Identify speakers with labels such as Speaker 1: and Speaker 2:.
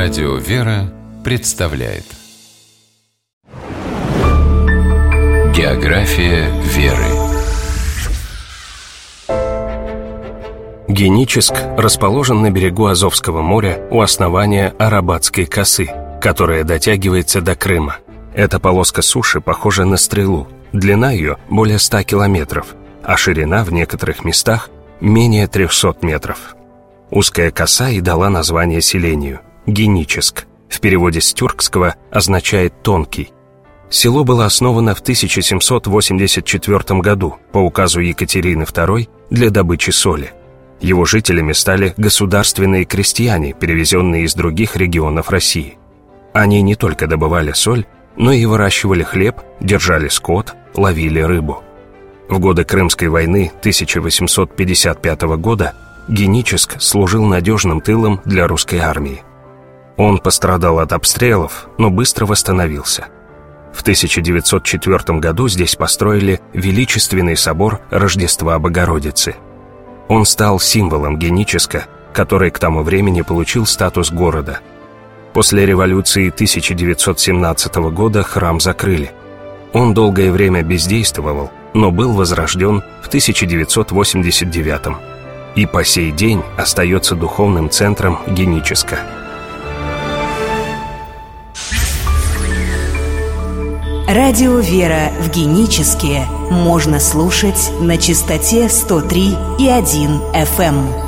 Speaker 1: Радио «Вера» представляет География веры.
Speaker 2: Геническ расположен на берегу Азовского моря у основания Арабатской косы, которая дотягивается до Крыма. Эта полоска суши похожа на стрелу. Длина ее более 100 километров, а ширина в некоторых местах менее 300 метров. Узкая коса и дала название селению – Геническ. В переводе с тюркского означает «тонкий». Село было основано в 1784 году по указу Екатерины II для добычи соли. Его жителями стали государственные крестьяне, перевезенные из других регионов России. Они не только добывали соль, но и выращивали хлеб, держали скот, ловили рыбу. В годы Крымской войны 1855 года Геническ служил надежным тылом для русской армии. Он пострадал от обстрелов, но быстро восстановился. В 1904 году здесь построили величественный собор Рождества Богородицы. Он стал символом Геническа, который к тому времени получил статус города. После революции 1917 года храм закрыли. Он долгое время бездействовал, но был возрожден в 1989 и по сей день остается духовным центром Геническа.
Speaker 3: Радио «Вера» в Геническе можно слушать на частоте 103,1 FM.